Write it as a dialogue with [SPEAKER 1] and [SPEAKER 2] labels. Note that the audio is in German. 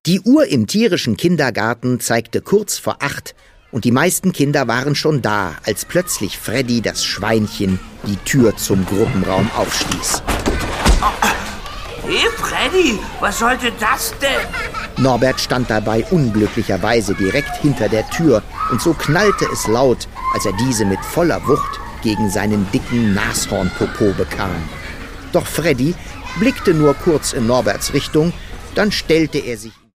[SPEAKER 1] Die Uhr im tierischen Kindergarten zeigte kurz vor 8 und die meisten Kinder waren schon da, als plötzlich Freddy, das Schweinchen, die Tür zum Gruppenraum aufstieß.
[SPEAKER 2] Hey Freddy, was sollte das denn?
[SPEAKER 1] Norbert stand dabei unglücklicherweise direkt hinter der Tür und so knallte es laut, als er diese mit voller Wucht gegen seinen dicken Nashornpopo bekam. Doch Freddy blickte nur kurz in Norberts Richtung, dann stellte er sich